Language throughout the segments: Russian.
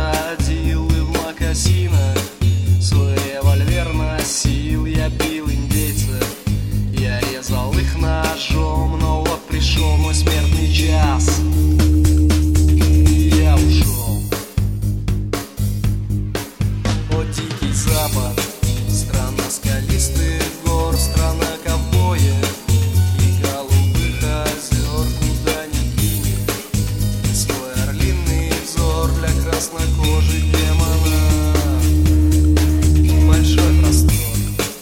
ходил и в мокасинах свой револьвер носил. Я бил индейцев, я резал их ножом, но вот пришел мой смертный час, и я ушел. О, дикий запад, страна скалистых гор, страна ковбоев и голубых озер. Куда ни кинешь свой орлиный взор для краснокожих демона, большой простор.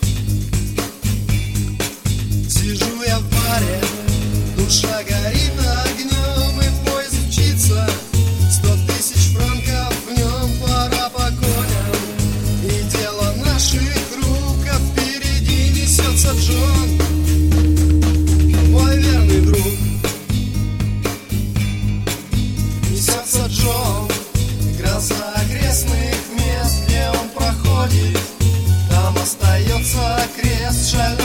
Сижу я в баре, душа горит огнем, и в поезд мчится 100 000 франков в нем. Пора по коням, и дело наших рук, а впереди несется Джон, мой верный друг. Несется Джон, гроза окрестных мест, где он проходит, там остается крест. Жаль,